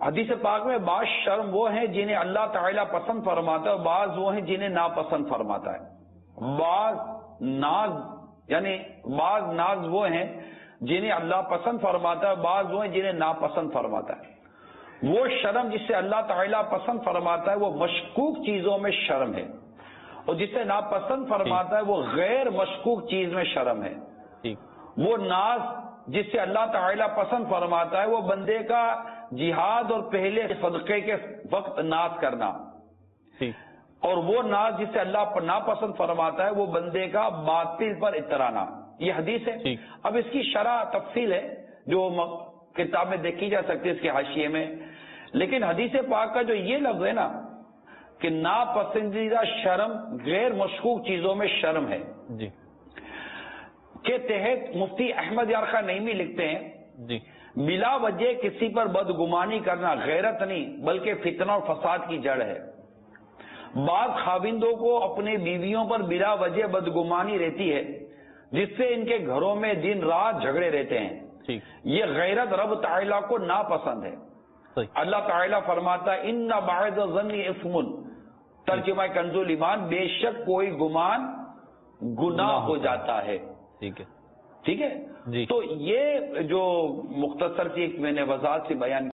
حدیث پاک میں بعض شرم وہ ہیں جنہیں اللہ تعالیٰ پسند فرماتا ہے اور بعض وہ ہیں جنہیں ناپسند فرماتا ہے. بعض ناز وہ ہیں جنہیں اللہ پسند فرماتا ہے، بعض وہ ہیں جنہیں ناپسند فرماتا ہے. وہ شرم جس سے اللہ تعالیٰ پسند فرماتا ہے وہ مشکوک چیزوں میں شرم ہے، اور جسے ناپسند فرماتا ہے وہ غیر مشکوک چیز میں شرم ہے. وہ ناز جس سے اللہ تعالیٰ پسند فرماتا ہے وہ بندے کا جہاد اور پہلے صدقے کے وقت ناز کرنا، اور وہ ناز جس سے اللہ ناپسند فرماتا ہے وہ بندے کا باطل پر اترانا. یہ حدیث ہے. اب اس کی شرح تفصیل ہے جو کتاب میں دیکھی جا سکتی ہے اس کے حاشیے میں، لیکن حدیث پاک کا جو یہ لفظ ہے نا کہ ناپسندیدہ شرم غیر مشکوک چیزوں میں شرم ہے کے تحت مفتی احمد یار خان نعیمی لکھتے ہیں بلا وجہ کسی پر بدگمانی کرنا غیرت نہیں بلکہ فتنہ اور فساد کی جڑ ہے. بعض خاوندوں کو اپنے بیویوں پر بلا وجہ بدگمانی رہتی ہے جس سے ان کے گھروں میں دن رات جھگڑے رہتے ہیں. یہ غیرت رب تعالیٰ کو ناپسند ہے. اللہ تعالیٰ فرماتا ہے ان بعض الظن اثم، ترجمہ کنز ایمان، بے شک کوئی گمان گناہ ہو جاتا ہے. ٹھیک ہے. تو یہ جو مختصر سی ایک میں نے وضاحت سے بیان